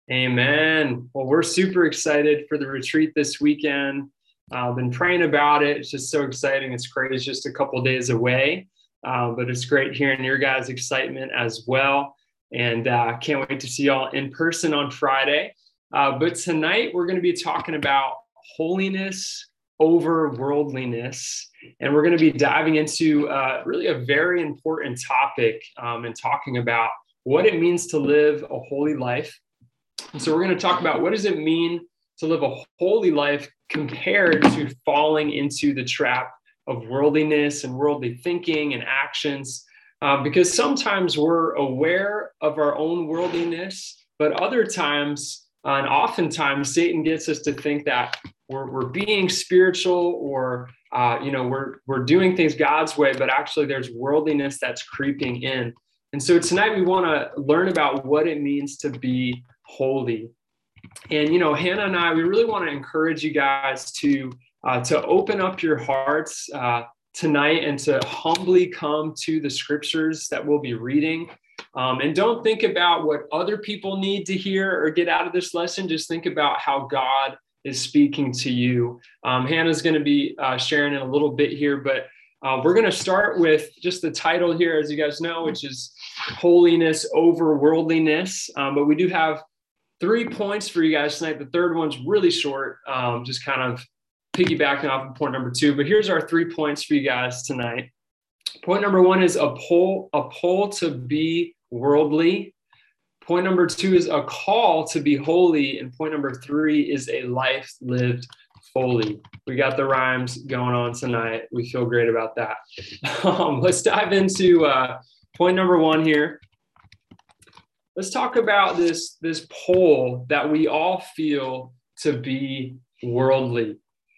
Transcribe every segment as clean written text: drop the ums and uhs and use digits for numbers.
Amen. Well, we're super excited for the retreat this weekend. I've been praying about it. It's just so exciting. It's great. It's just a couple of days away, but it's great hearing your guys' excitement as well. And can't wait to see y'all in person on Friday. But tonight we're going to be talking about holiness over worldliness. And we're going to be diving into really a very important topic and talking about what it means to live a holy life. And so we're going to talk about what does it mean to live a holy life compared to falling into the trap of worldliness and worldly thinking and actions. Because sometimes we're aware of our own worldliness, but other times, and oftentimes, Satan gets us to think that we're being spiritual or we're doing things God's way, but actually there's worldliness that's creeping in. And so tonight we want to learn about what it means to be holy. And, Hannah and I, we really want to encourage you guys to open up your hearts tonight and to humbly come to the scriptures that we'll be reading. And don't think about what other people need to hear or get out of this lesson. Just think about how God is speaking to you. Hannah's going to be sharing in a little bit here, but we're going to start with just the title here, as you guys know, which is Holiness Over Worldliness. But we do have 3 points for you guys tonight. The third one's really short, just kind of piggybacking off of point number 2. But here's our 3 points for you guys tonight. Point number 1 is a poll to be worldly. Point number 2 is a call to be holy. And point number 3 is a life lived fully. We got the rhymes going on tonight. We feel great about that. Let's dive into point number 1 here. Let's talk about this poll that we all feel to be worldly.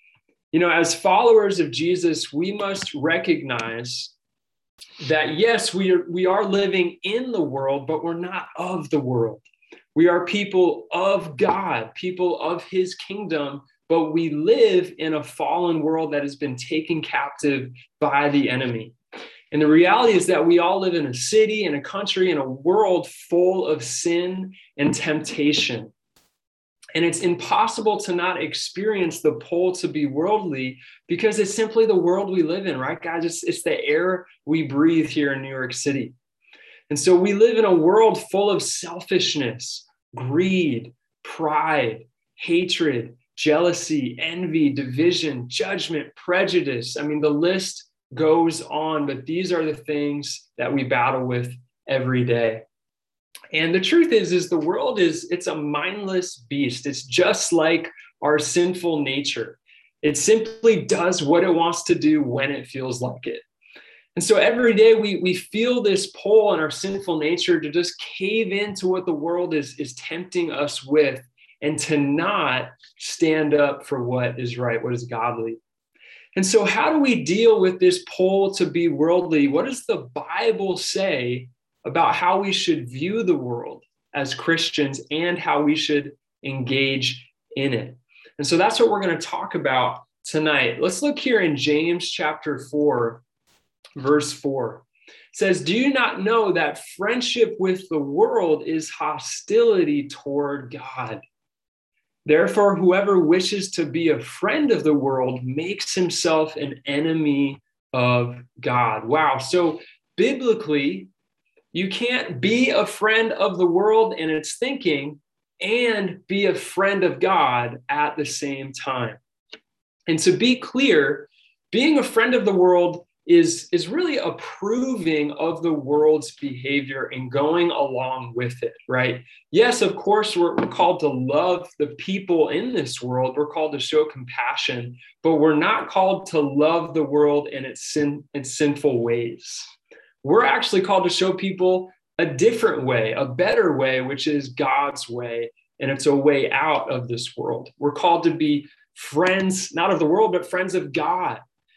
As followers of Jesus, we must recognize that, yes, we are living in the world, but we're not of the world. We are people of God, people of his kingdom, but we live in a fallen world that has been taken captive by the enemy. And the reality is that we all live in a city, in a country, in a world full of sin and temptation. And it's impossible to not experience the pull to be worldly because it's simply the world we live in, right, guys? It's the air we breathe here in New York City. And so we live in a world full of selfishness, greed, pride, hatred, jealousy, envy, division, judgment, prejudice. I mean, the list goes on, but these are the things that we battle with every day. And the truth is the world it's a mindless beast. It's just like our sinful nature. It simply does what it wants to do when it feels like it. And so every day we feel this pull in our sinful nature to just cave into what the world is tempting us with and to not stand up for what is right, what is godly. And so how do we deal with this pull to be worldly? What does the Bible say about how we should view the world as Christians and how we should engage in it? And so that's what we're going to talk about tonight. Let's look here in James chapter 4, verse 4. It says, "Do you not know that friendship with the world is hostility toward God? Therefore, whoever wishes to be a friend of the world makes himself an enemy of God." Wow. So biblically, you can't be a friend of the world and its thinking and be a friend of God at the same time. And to be clear, being a friend of the world is really approving of the world's behavior and going along with it, right? Yes, of course, we're called to love the people in this world. We're called to show compassion, but we're not called to love the world in its sinful ways. We're actually called to show people a different way, a better way, which is God's way, and it's a way out of this world. We're called to be friends, not of the world, but friends of God,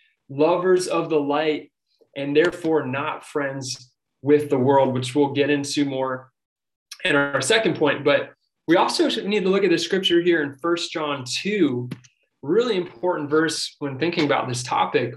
lovers of the light, and therefore not friends with the world, which we'll get into more in our second point. But we also need to look at the scripture here in 1 John 2, really important verse when thinking about this topic.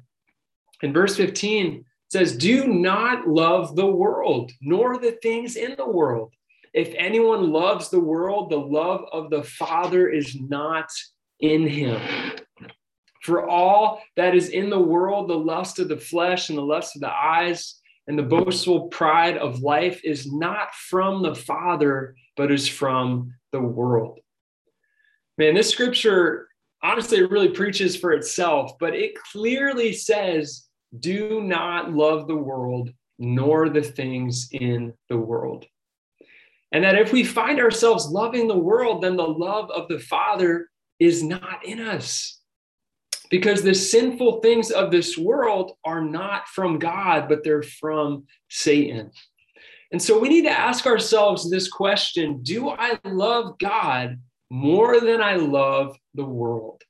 In verse 15, it says, "Do not love the world, nor the things in the world. If anyone loves the world, the love of the Father is not in him. For all that is in the world, the lust of the flesh and the lust of the eyes and the boastful pride of life is not from the Father, but is from the world. Man, this scripture, honestly, it really preaches for itself, but it clearly says, do not love the world, nor the things in the world. And that if we find ourselves loving the world, then the love of the Father is not in us. Because the sinful things of this world are not from God, but they're from Satan. And so we need to ask ourselves this question: do I love God more than I love the world?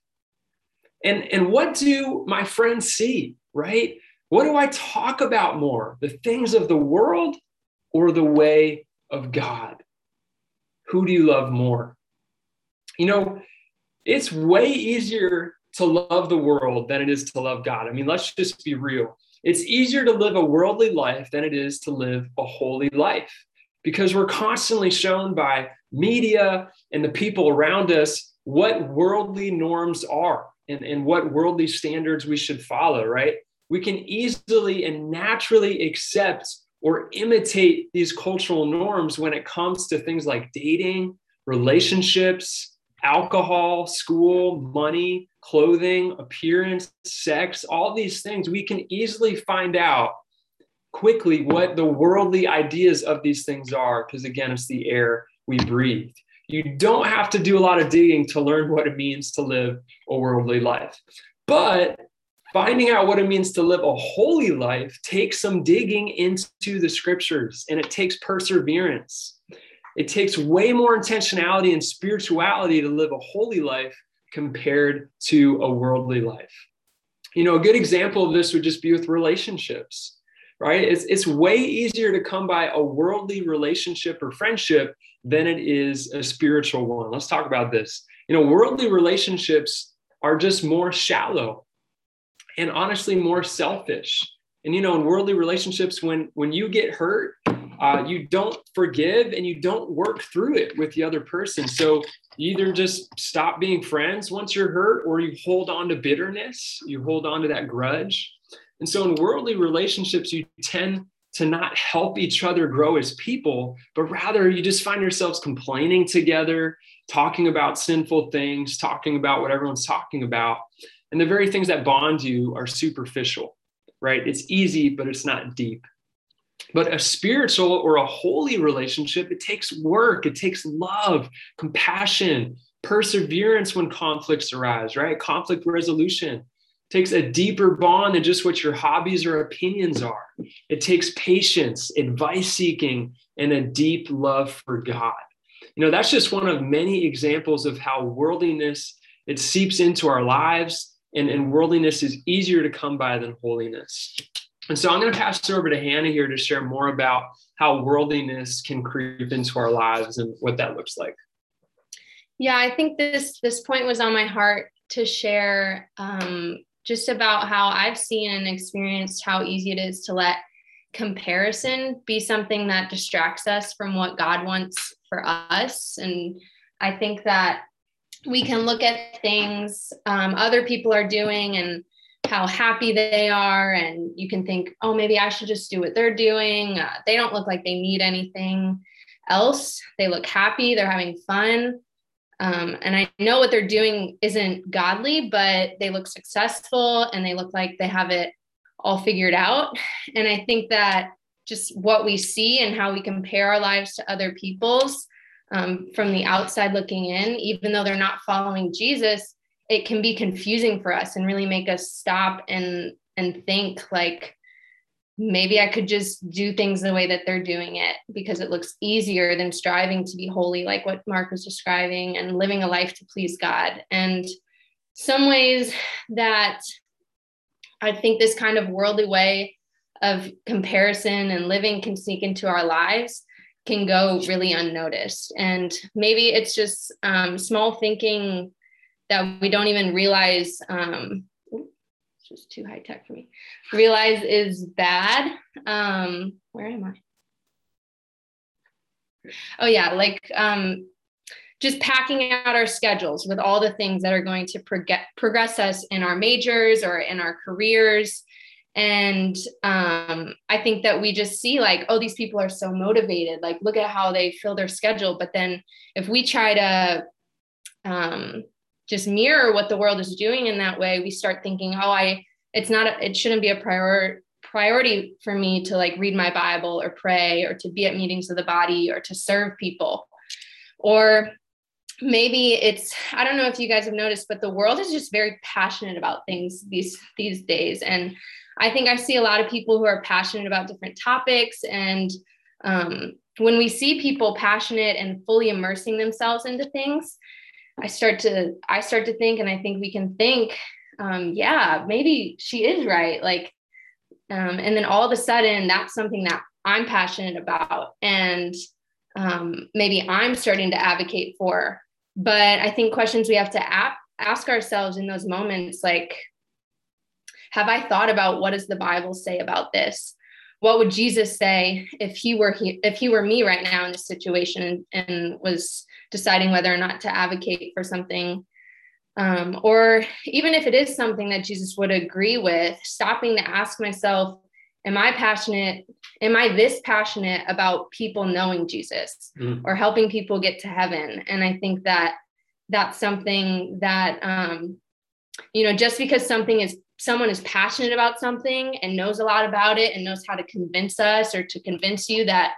And what do my friends see, right? What do I talk about more? The things of the world or the way of God? Who do you love more? You know, it's way easier to love the world than it is to love God. I mean, let's just be real. It's easier to live a worldly life than it is to live a holy life, because we're constantly shown by media and the people around us what worldly norms are and what worldly standards we should follow, right? We can easily and naturally accept or imitate these cultural norms when it comes to things like dating, relationships, alcohol, school, money, clothing, appearance, sex, all these things. We can easily find out quickly what the worldly ideas of these things are, because again, it's the air we breathe. You don't have to do a lot of digging to learn what it means to live a worldly life. But finding out what it means to live a holy life takes some digging into the scriptures, and it takes perseverance. It takes way more intentionality and spirituality to live a holy life compared to a worldly life. You know, a good example of this would just be with relationships, right? It's way easier to come by a worldly relationship or friendship than it is a spiritual one. Let's talk about this. You know, worldly relationships are just more shallow and honestly more selfish. And, you know, in worldly relationships, when you get hurt, you don't forgive and you don't work through it with the other person. So you either just stop being friends once you're hurt, or you hold on to bitterness, you hold on to that grudge. And so in worldly relationships, you tend to not help each other grow as people, but rather you just find yourselves complaining together, talking about sinful things, talking about what everyone's talking about. And the very things that bond you are superficial, right? It's easy, but it's not deep. But a spiritual or a holy relationship, it takes work, it takes love, compassion, perseverance when conflicts arise, right? Conflict resolution. It takes a deeper bond than just what your hobbies or opinions are. It takes patience, advice seeking, and a deep love for God. You know, that's just one of many examples of how worldliness, it seeps into our lives, and worldliness is easier to come by than holiness. And so I'm going to pass it over to Hannah here to share more about how worldliness can creep into our lives and what that looks like. Yeah, I think this point was on my heart to share, just about how I've seen and experienced how easy it is to let comparison be something that distracts us from what God wants for us. And I think that we can look at things other people are doing and how happy they are, and you can think, oh, maybe I should just do what they're doing. They don't look like they need anything else. They look happy, they're having fun. And I know what they're doing isn't godly, but they look successful and they look like they have it all figured out. And I think that just what we see and how we compare our lives to other people's from the outside looking in, even though they're not following Jesus, it can be confusing for us and really make us stop and think like, maybe I could just do things the way that they're doing it because it looks easier than striving to be holy, like what Mark was describing, and living a life to please God. And some ways that I think this kind of worldly way of comparison and living can sneak into our lives can go really unnoticed. And maybe it's just small thinking that we don't even realize, it's just too high tech for me, realize is bad. Where am I? Oh yeah, like just packing out our schedules with all the things that are going to progress us in our majors or in our careers. And I think that we just see like, oh, these people are so motivated. Like, look at how they fill their schedule. But then if we try to just mirror what the world is doing in that way, we start thinking, oh, it shouldn't be a priority for me to like read my Bible or pray or to be at meetings of the body or to serve people. Or maybe I don't know if you guys have noticed, but the world is just very passionate about things these days. And I think I see a lot of people who are passionate about different topics. And when we see people passionate and fully immersing themselves into things, I start to think, and I think we can think, yeah, maybe she is right. Like, and then all of a sudden that's something that I'm passionate about. And maybe I'm starting to advocate for. But I think questions we have to ask ourselves in those moments, like, have I thought about what does the Bible say about this? What would Jesus say if he were me right now in this situation and was deciding whether or not to advocate for something? Or even if it is something that Jesus would agree with, stopping to ask myself, am I this passionate about people knowing Jesus or helping people get to heaven? And I think that that's something that, just because someone is passionate about something and knows a lot about it and knows how to convince us or to convince you that,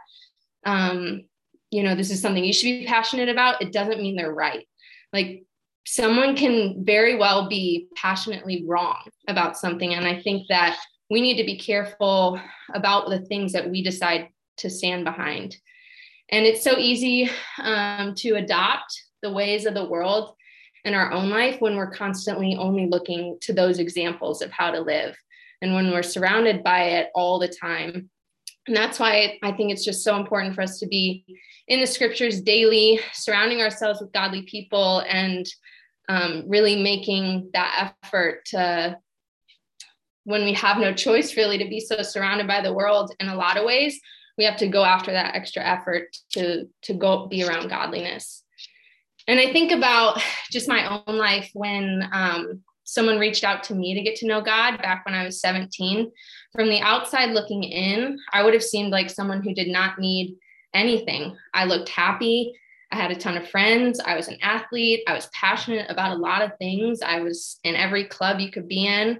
this is something you should be passionate about, it doesn't mean they're right. Like, someone can very well be passionately wrong about something. And I think that we need to be careful about the things that we decide to stand behind. And it's so easy to adopt the ways of the world in our own life when we're constantly only looking to those examples of how to live and when we're surrounded by it all the time. And that's why I think it's just so important for us to be in the scriptures daily, surrounding ourselves with godly people, and really making that effort to, when we have no choice really to be so surrounded by the world in a lot of ways, we have to go after that extra effort to go be around godliness. And I think about just my own life when someone reached out to me to get to know God back when I was 17. From the outside looking in, I would have seemed like someone who did not need anything. I looked happy. I had a ton of friends. I was an athlete. I was passionate about a lot of things. I was in every club you could be in.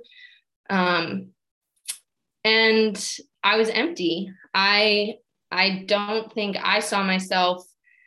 And I was empty. I don't think I saw myself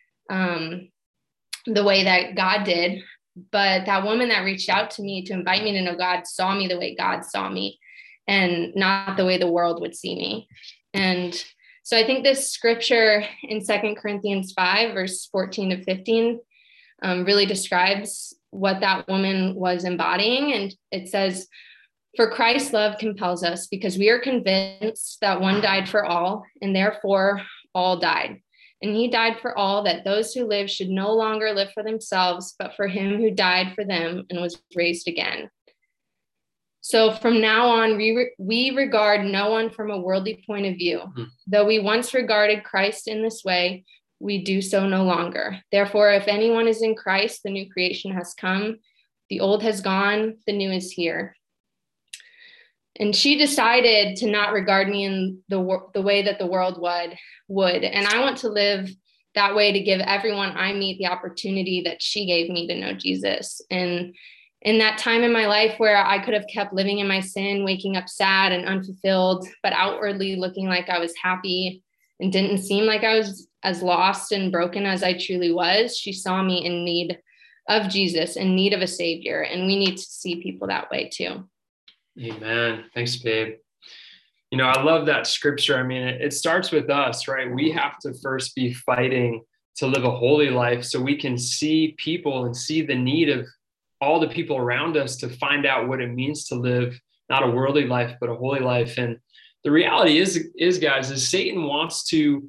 the way that God did, but that woman that reached out to me to invite me to know God saw me the way God saw me and not the way the world would see me. And so I think this scripture in 2 Corinthians 5, verse 14 to 15, really describes what that woman was embodying. And it says, "For Christ's love compels us because we are convinced that one died for all, and therefore all died. And he died for all, that those who live should no longer live for themselves, but for him who died for them and was raised again. So from now on, we regard no one from a worldly point of view. Though we once regarded Christ in this way, we do so no longer. Therefore, if anyone is in Christ, the new creation has come. The old has gone, the new is here." And she decided to not regard me in the way that the world would. And I want to live that way, to give everyone I meet the opportunity that she gave me to know Jesus. And in that time in my life where I could have kept living in my sin, waking up sad and unfulfilled, but outwardly looking like I was happy and didn't seem like I was as lost and broken as I truly was, she saw me in need of Jesus, in need of a savior. And we need to see people that way too. Amen. Thanks, babe. I love that scripture. I mean, it starts with us, right? We have to first be fighting to live a holy life so we can see people and see the need of all the people around us to find out what it means to live not a worldly life, but a holy life. And the reality is guys, is Satan wants to,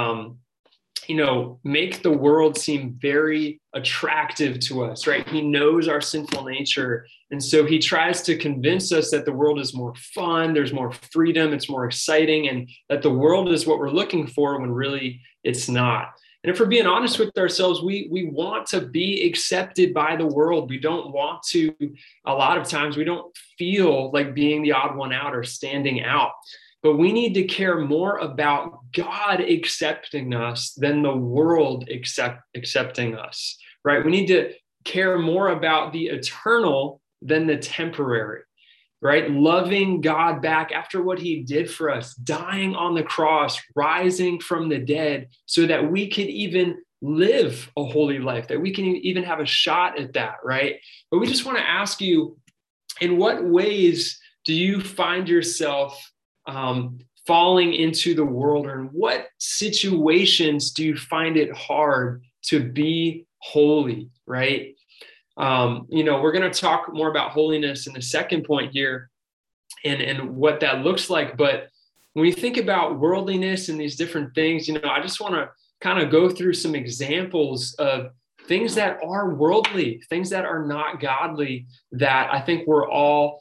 make the world seem very attractive to us, right? He knows our sinful nature. And so he tries to convince us that the world is more fun, there's more freedom, it's more exciting, and that the world is what we're looking for when really it's not. And if we're being honest with ourselves, we want to be accepted by the world. We don't want to, a lot of times, we don't feel like being the odd one out or standing out. But we need to care more about God accepting us than the world accepting us, right? We need to care more about the eternal than the temporary, right? Loving God back after what he did for us, dying on the cross, rising from the dead, so that we could even live a holy life, that we can even have a shot at that, right? But we just want to ask you, in what ways do you find yourself falling into the world, or in what situations do you find it hard to be holy, right? We're going to talk more about holiness in the second point here and what that looks like. But when you think about worldliness and these different things, I just want to kind of go through some examples of things that are worldly, things that are not godly, that I think we're all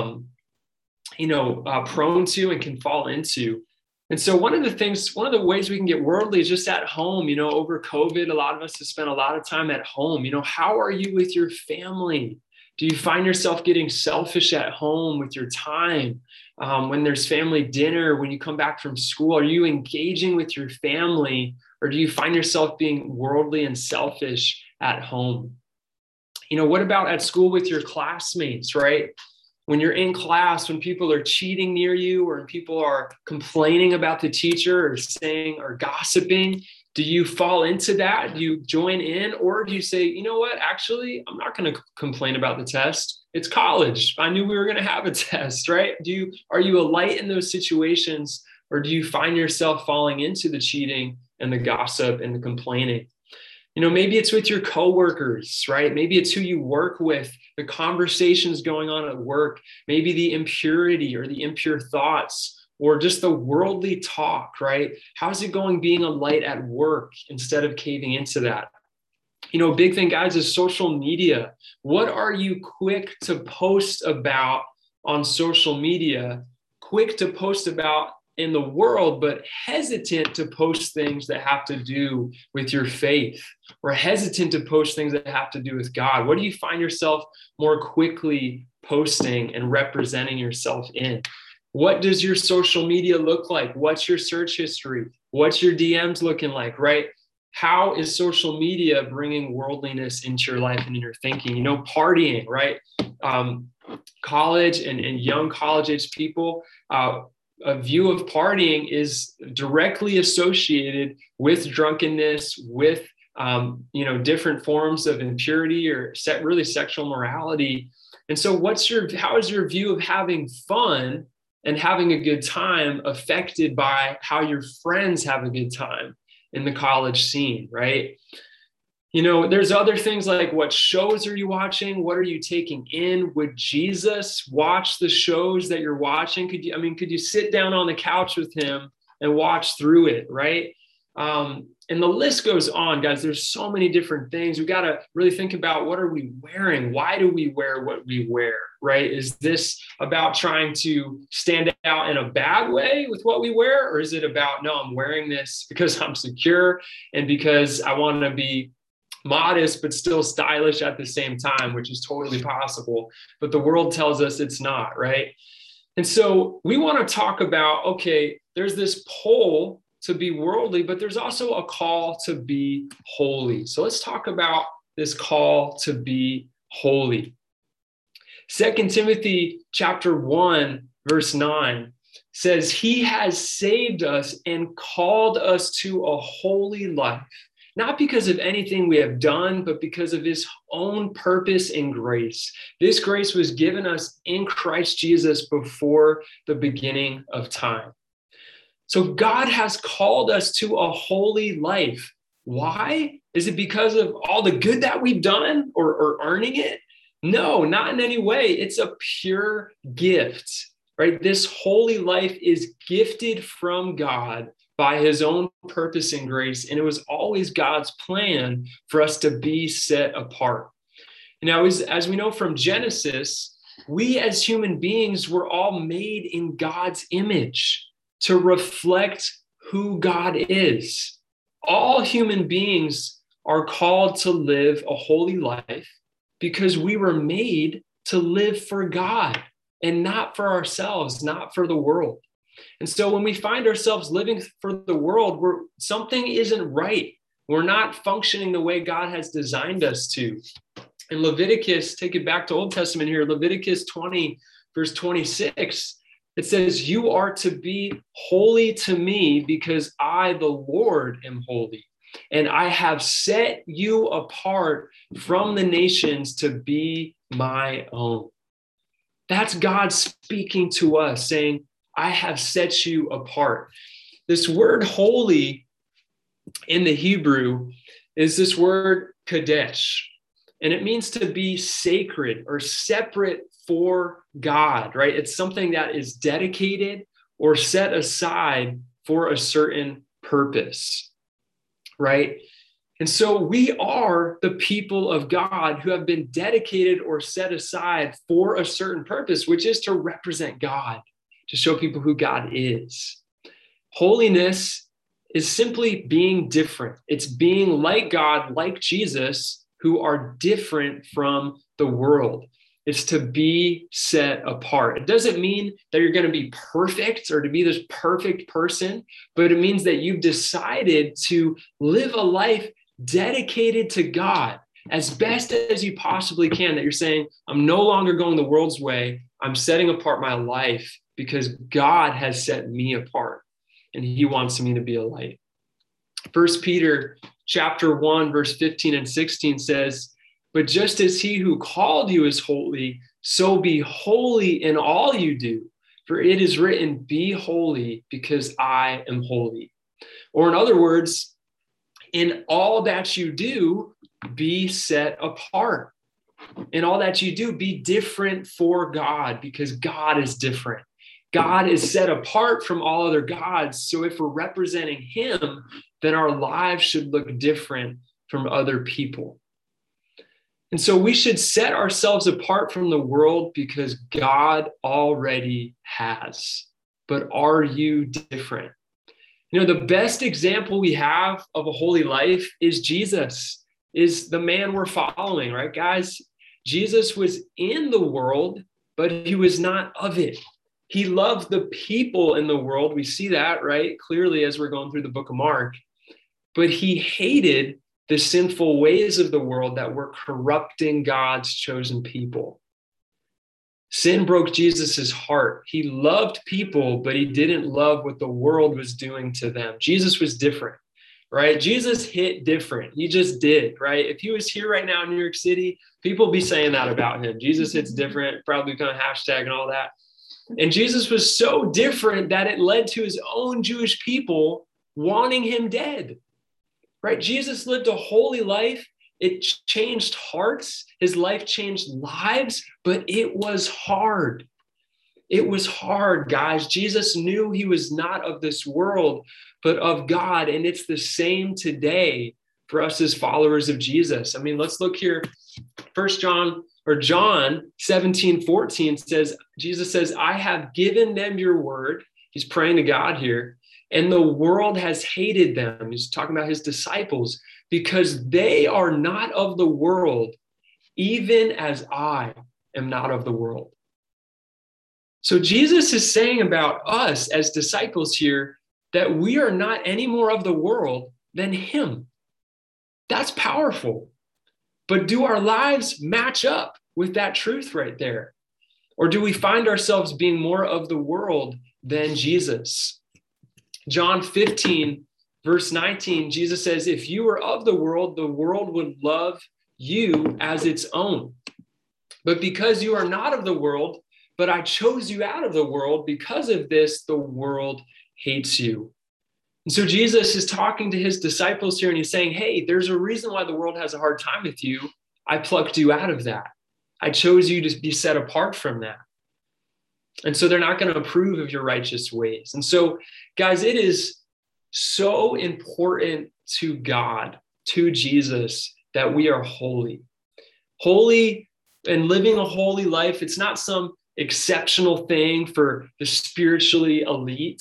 prone to and can fall into. And so one of the ways we can get worldly is just at home. Over COVID, a lot of us have spent a lot of time at home. How are you with your family? Do you find yourself getting selfish at home with your time? When there's family dinner, when you come back from school, are you engaging with your family, or do you find yourself being worldly and selfish at home? What about at school with your classmates, right? When you're in class, when people are cheating near you, or people are complaining about the teacher, or saying or gossiping, do you fall into that? Do you join in, or do you say, you know what, actually, I'm not going to complain about the test. It's college. I knew we were going to have a test, right? Are you a light in those situations, or do you find yourself falling into the cheating and the gossip and the complaining? Maybe it's with your coworkers, right? Maybe it's who you work with, the conversations going on at work, maybe the impurity or the impure thoughts, or just the worldly talk, right? How's it going being a light at work instead of caving into that? A big thing, guys, is social media. What are you quick to post about on social media, quick to post about in the world, but hesitant to post things that have to do with your faith, or hesitant to post things that have to do with God? What do you find yourself more quickly posting and representing yourself in? What does your social media look like? What's your search history? What's your DMs looking like, right? How is social media bringing worldliness into your life and in your thinking? Partying, right? College and young college-age people, a view of partying is directly associated with drunkenness, with different forms of impurity or really sexual morality. And so how is your view of having fun and having a good time affected by how your friends have a good time in the college scene, right? There's other things like, what shows are you watching? What are you taking in? Would Jesus watch the shows that you're watching? Could you sit down on the couch with him and watch through it, right? And the list goes on, guys. There's so many different things. We got to really think about, what are we wearing? Why do we wear what we wear, right? Is this about trying to stand out in a bad way with what we wear? Or is it about, no, I'm wearing this because I'm secure and because I want to be modest, but still stylish at the same time, which is totally possible. But the world tells us it's not, right? And so we want to talk about, okay, there's this pull to be worldly, but there's also a call to be holy. So let's talk about this call to be holy. 2 Timothy chapter 1, verse 9 says, he has saved us and called us to a holy life, not because of anything we have done, but because of his own purpose and grace. This grace was given us in Christ Jesus before the beginning of time. So God has called us to a holy life. Why? Is it because of all the good that we've done or earning it? No, not in any way. It's a pure gift, right? This holy life is gifted from God by his own purpose and grace. And it was always God's plan for us to be set apart. Now, as we know from Genesis, we as human beings were all made in God's image to reflect who God is. All human beings are called to live a holy life because we were made to live for God and not for ourselves, not for the world. And so when we find ourselves living for the world, something isn't right. We're not functioning the way God has designed us to. In Leviticus, take it back to Old Testament here, Leviticus 20, verse 26, it says, you are to be holy to me because I, the Lord, am holy. And I have set you apart from the nations to be my own. That's God speaking to us, saying, I have set you apart. This word holy in the Hebrew is this word kadesh, and it means to be sacred or separate for God, right? It's something that is dedicated or set aside for a certain purpose, right? And so we are the people of God who have been dedicated or set aside for a certain purpose, which is to represent God, to show people who God is. Holiness is simply being different. It's being like God, like Jesus, who are different from the world. It's to be set apart. It doesn't mean that you're going to be perfect or to be this perfect person, but it means that you've decided to live a life dedicated to God as best as you possibly can, that you're saying, I'm no longer going the world's way. I'm setting apart my life because God has set me apart and he wants me to be a light. 1 Peter chapter 1, verse 15 and 16 says, but just as he who called you is holy, so be holy in all you do. For it is written, be holy because I am holy. Or in other words, in all that you do, be set apart. In all that you do, be different for God because God is different. God is set apart from all other gods. So if we're representing him, then our lives should look different from other people. And so we should set ourselves apart from the world because God already has. But are you different? You know, the best example we have of a holy life is Jesus, is the man we're following, right, guys? Jesus was in the world, but he was not of it. He loved the people in the world. We see that, right, clearly as we're going through the book of Mark. But he hated the sinful ways of the world that were corrupting God's chosen people. Sin broke Jesus's heart. He loved people, but he didn't love what the world was doing to them. Jesus was different, right? Jesus hit different. He just did, right? If he was here right now in New York City, people would be saying that about him. Jesus hits different, probably kind of hashtag and all that. And Jesus was so different that it led to his own Jewish people wanting him dead, right? Jesus lived a holy life. It changed hearts. His life changed lives, but it was hard. It was hard, guys. Jesus knew he was not of this world, but of God. And it's the same today for us as followers of Jesus. I mean, let's look here. John 17:14 says, Jesus says, I have given them your word. He's praying to God here. And the world has hated them. He's talking about his disciples because they are not of the world, even as I am not of the world. So Jesus is saying about us as disciples here that we are not any more of the world than him. That's powerful. But do our lives match up with that truth right there? Or do we find ourselves being more of the world than Jesus? John 15, verse 19, Jesus says, if you were of the world would love you as its own. But because you are not of the world, but I chose you out of the world, because of this, the world hates you. And so Jesus is talking to his disciples here and he's saying, hey, there's a reason why the world has a hard time with you. I plucked you out of that. I chose you to be set apart from that. And so they're not going to approve of your righteous ways. And so, guys, it is so important to God, to Jesus, that we are holy. Holy and living a holy life, it's not some exceptional thing for the spiritually elite,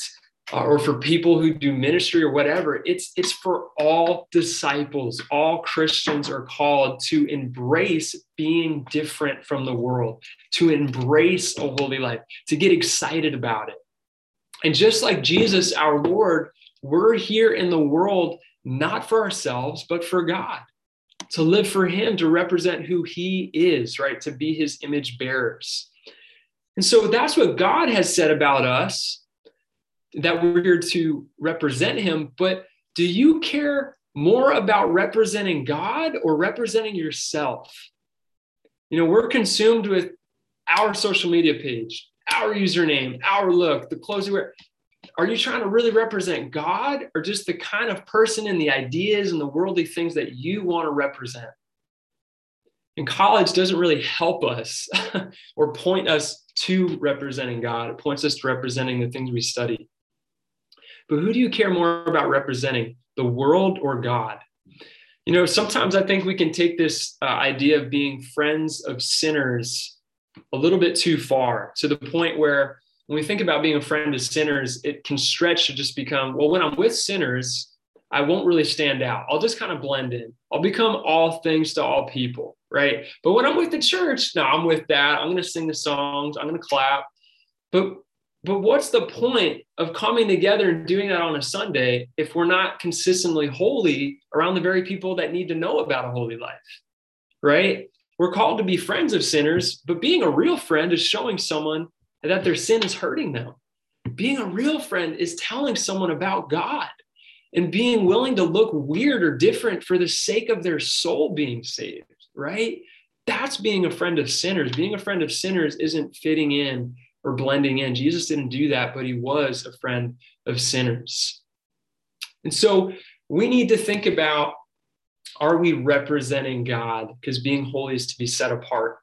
or for people who do ministry or whatever. It's for all disciples. All Christians are called to embrace being different from the world, to embrace a holy life, to get excited about it. And just like Jesus, our Lord, we're here in the world, not for ourselves, but for God, to live for him, to represent who he is, right? To be his image bearers. And so that's what God has said about us, that we're here to represent him. But do you care more about representing God or representing yourself? You know, we're consumed with our social media page, our username, our look, the clothes we wear. Are you trying to really represent God, or just the kind of person and the ideas and the worldly things that you want to represent? And college doesn't really help us or point us to representing God. It points us to representing the things we study. But who do you care more about representing, the world or God? You know, sometimes I think we can take this idea of being friends of sinners a little bit too far, to the point where when we think about being a friend of sinners, it can stretch to just become, well, when I'm with sinners, I won't really stand out. I'll just kind of blend in. I'll become all things to all people, right? But when I'm with the church, no, I'm with that. I'm going to sing the songs. I'm going to clap. But what's the point of coming together and doing that on a Sunday if we're not consistently holy around the very people that need to know about a holy life, right? We're called to be friends of sinners, but being a real friend is showing someone that their sin is hurting them. Being a real friend is telling someone about God and being willing to look weird or different for the sake of their soul being saved, right? That's being a friend of sinners. Being a friend of sinners isn't fitting in or blending in. Jesus didn't do that, but he was a friend of sinners. And so we need to think about, are we representing God? Because being holy is to be set apart.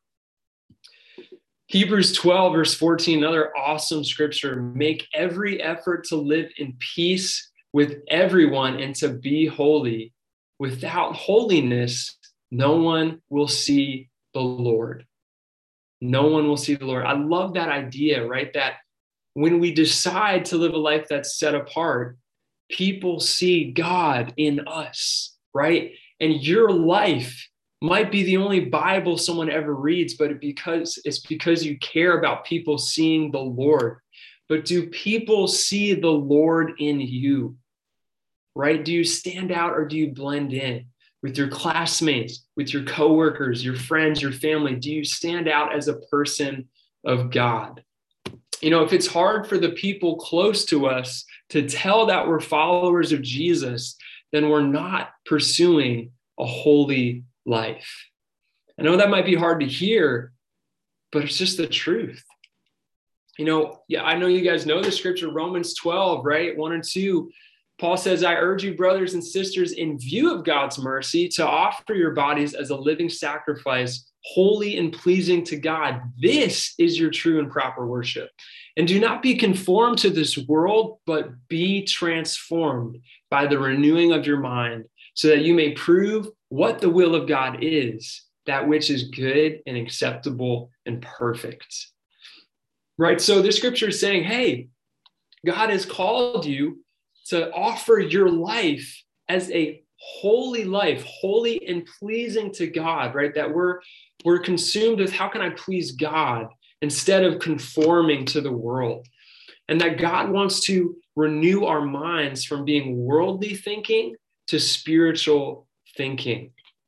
Hebrews 12, verse 14, another awesome scripture. Make every effort to live in peace with everyone and to be holy. Without holiness, no one will see the Lord. No one will see the Lord. I love that idea, right? That when we decide to live a life that's set apart, people see God in us, right? And your life might be the only Bible someone ever reads, but it's because you care about people seeing the Lord. But do people see the Lord in you, right? Do you stand out or do you blend in? With your classmates, with your coworkers, your friends, your family, do you stand out as a person of God? You know, if it's hard for the people close to us to tell that we're followers of Jesus, then we're not pursuing a holy life. I know that might be hard to hear, but it's just the truth. You know, yeah, I know you guys know the scripture, Romans 12, right? 1 and 2. Paul says, I urge you, brothers and sisters, in view of God's mercy, to offer your bodies as a living sacrifice, holy and pleasing to God. This is your true and proper worship. And do not be conformed to this world, but be transformed by the renewing of your mind, so that you may prove what the will of God is, that which is good and acceptable and perfect. Right? So this scripture is saying, hey, God has called you to offer your life as a holy life, holy and pleasing to God, right? That we're consumed with, how can I please God, instead of conforming to the world? And that God wants to renew our minds from being worldly thinking to spiritual thinking.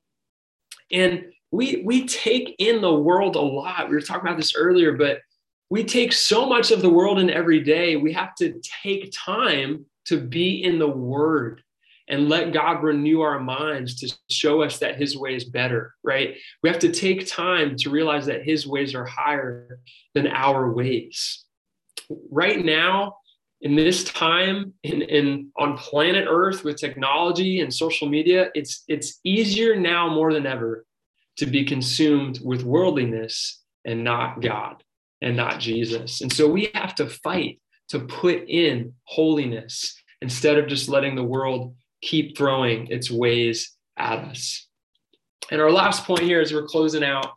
And we take in the world a lot. We were talking about this earlier, but we take so much of the world in every day. We have to take time to be in the Word and let God renew our minds to show us that his way is better, right? We have to take time to realize that his ways are higher than our ways. Right now, in this time, on planet Earth with technology and social media, it's easier now more than ever to be consumed with worldliness and not God and not Jesus. And so we have to fight to put in holiness instead of just letting the world keep throwing its ways at us. And our last point here as we're closing out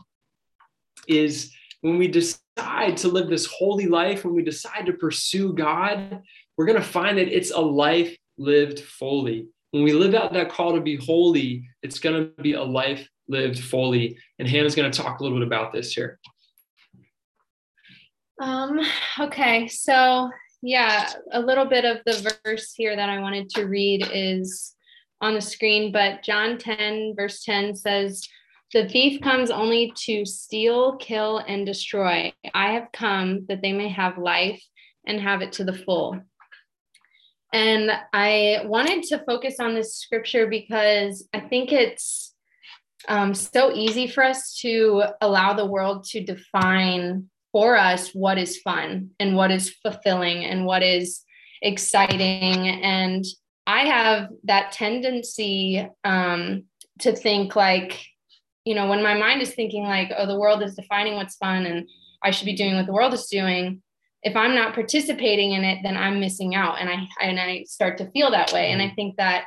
is, when we decide to live this holy life, when we decide to pursue God, we're going to find that it's a life lived fully. When we live out that call to be holy, it's going to be a life lived fully. And Hannah's going to talk a little bit about this here. Okay, so yeah, a little bit of the verse here that I wanted to read is on the screen, but John 10, verse 10 says, "The thief comes only to steal, kill, and destroy. I have come that they may have life and have it to the full." And I wanted to focus on this scripture because I think it's so easy for us to allow the world to define for us what is fun and what is fulfilling and what is exciting. And I have that tendency to think like, when my mind is thinking like, oh, the world is defining what's fun and I should be doing what the world is doing. If I'm not participating in it, then I'm missing out. And I start to feel that way. And I think that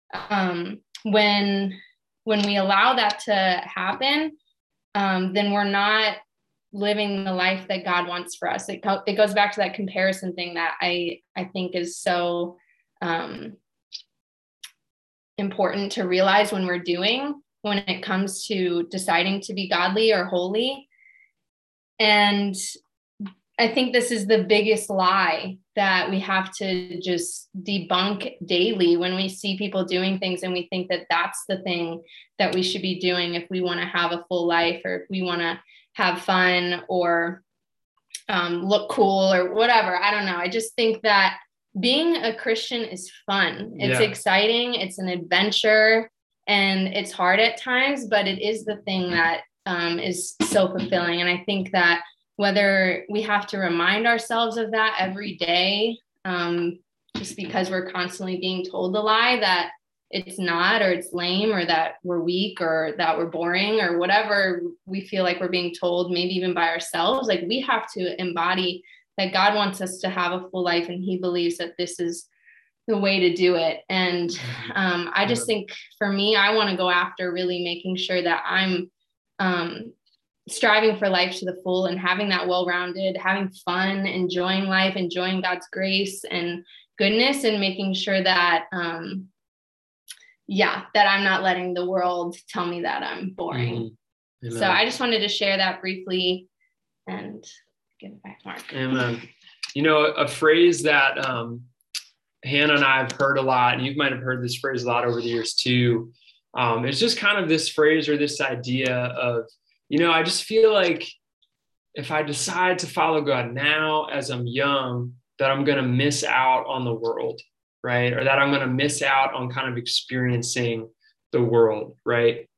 when we allow that to happen, then we're not living the life that God wants for us. It goes back to that comparison thing that I think is so important to realize when we're doing, when it comes to deciding to be godly or holy. And I think this is the biggest lie that we have to just debunk daily when we see people doing things and we think that that's the thing that we should be doing if we want to have a full life or if we want to have fun or look cool or whatever. I don't know. I just think that being a Christian is fun. It's exciting. It's an adventure and it's hard at times, but it is the thing that is so fulfilling. And I think that whether we have to remind ourselves of that every day, just because we're constantly being told the lie that it's not, or it's lame, or that we're weak, or that we're boring, or whatever we feel like we're being told, maybe even by ourselves, like we have to embody that God wants us to have a full life and he believes that this is the way to do it. And I just think for me, I want to go after really making sure that I'm striving for life to the full and having that well-rounded, having fun, enjoying life, enjoying God's grace and goodness, and making sure that, that I'm not letting the world tell me that I'm boring. Mm-hmm. So I just wanted to share that briefly and give it back to Mark. Amen. A phrase that Hannah and I have heard a lot, and you might have heard this phrase a lot over the years too. It's just kind of this phrase or this idea of, I just feel like if I decide to follow God now as I'm young, that I'm going to miss out on the world, right? Or that I'm going to miss out on kind of experiencing the world, right?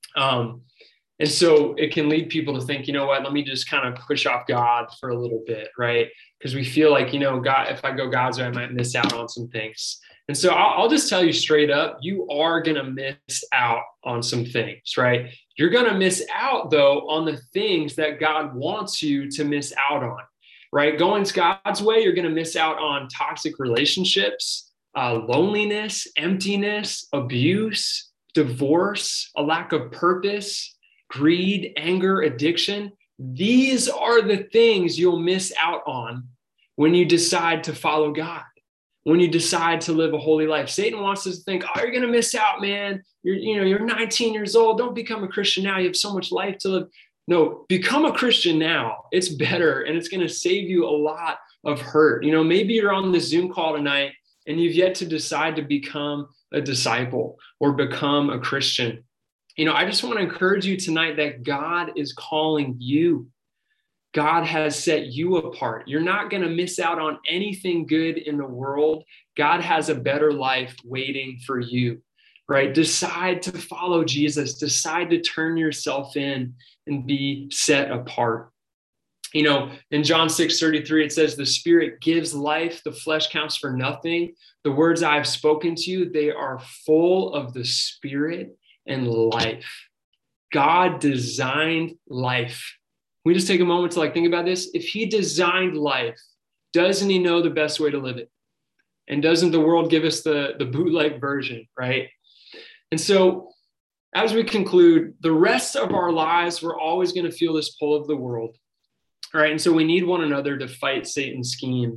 And so it can lead people to think, let me just kind of push off God for a little bit, right? Because we feel like, God, if I go God's way, I might miss out on some things. And so I'll just tell you straight up, you are going to miss out on some things, right? You're going to miss out, though, on the things that God wants you to miss out on, right? Going God's way, you're going to miss out on toxic relationships, loneliness, emptiness, abuse, divorce, a lack of purpose, greed, anger, addiction. These are the things you'll miss out on when you decide to follow God, when you decide to live a holy life. Satan wants us to think, oh, you're going to miss out, man. You're 19 years old. Don't become a Christian now. You have so much life to live. No, become a Christian now. It's better, and it's going to save you a lot of hurt. Maybe you're on the Zoom call tonight and you've yet to decide to become a disciple or become a Christian. I just want to encourage you tonight that God is calling you. God has set you apart. You're not going to miss out on anything good in the world. God has a better life waiting for you, right? Decide to follow Jesus. Decide to turn yourself in and be set apart. In John 6:33, it says, the Spirit gives life. The flesh counts for nothing. The words I have spoken to you, they are full of the Spirit and life. God designed life. Can we just take a moment to think about this? If he designed life, doesn't he know the best way to live it? And doesn't the world give us the bootleg version, right? And so as we conclude, the rest of our lives, we're always going to feel this pull of the world, right? And so we need one another to fight Satan's schemes.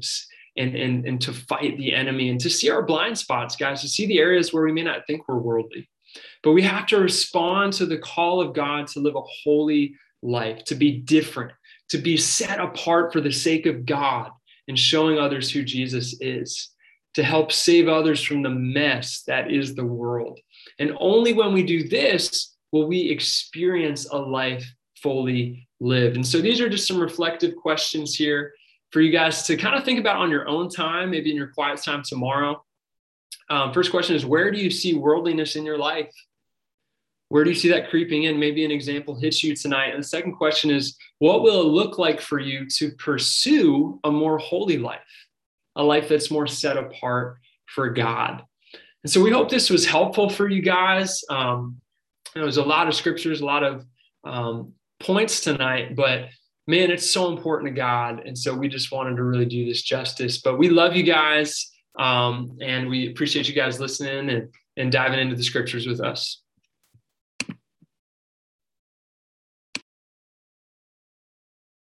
and to fight the enemy and to see our blind spots, guys, to see the areas where we may not think we're worldly. But we have to respond to the call of God to live a holy life, to be different, to be set apart for the sake of God and showing others who Jesus is, to help save others from the mess that is the world. And only when we do this will we experience a life fully lived. And so these are just some reflective questions here for you guys to kind of think about on your own time, maybe in your quiet time tomorrow. First question is, where do you see worldliness in your life? Where do you see that creeping in? Maybe an example hits you tonight. And the second question is, what will it look like for you to pursue a more holy life, a life that's more set apart for God? And so we hope this was helpful for you guys. There was a lot of scriptures, a lot of points tonight, but man, it's so important to God. And so we just wanted to really do this justice. But we love you guys, and we appreciate you guys listening and diving into the scriptures with us.